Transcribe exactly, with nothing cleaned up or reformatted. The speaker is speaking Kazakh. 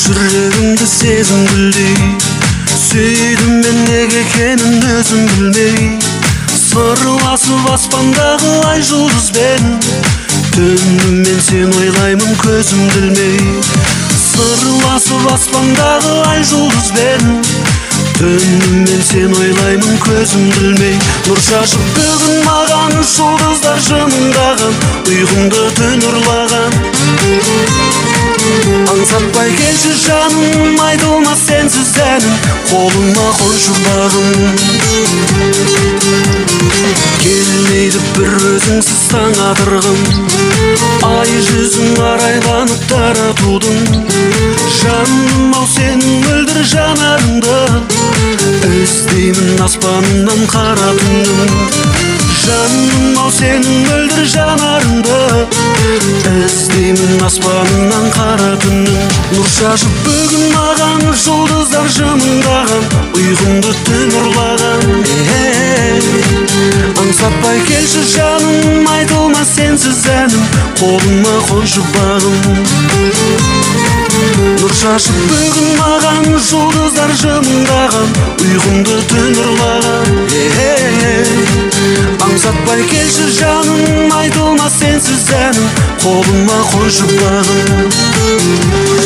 жүрегімді сезім гүлдей сүйдім мен неге екенін өзім білмей сырласып аспандағы ай жұлдызбен түнімен сен ойлаймын көзімді ілмей сырласып аспандағы ай жұлдызбен түнімен сен ойлаймын көзімді ілмей нұр шашып бүгін маған жұлдыздар жымыңдаған ұйқымды түн ұрлаған аңсатпай келші жаным айтылмас сенсіз әнім қолыма қоншы бағым келмейді бір өзіңсіз таң атырғым ай жүзің арайланып таратудың жаным ау сенің мөлдір жанарыңды іздеймін аспанымнан қара түннің жаным ау сенің мөлдір жанарыңды іздеймін аспанымнан қара түннің нұр шашып бүгін маған жұлдыздар жымыңдаған ұйқымды түн ұрлаған аңсатпай келші жаным айтылмас сенсіз әнім қолыма қоншы бағым нұр шашып бүгін маған жұлдыздар жымыңдаған ұйқымды түн ұрлаған аңсатпай келші жаным айтылмас сенсіз әнім қолыма қоншы бағым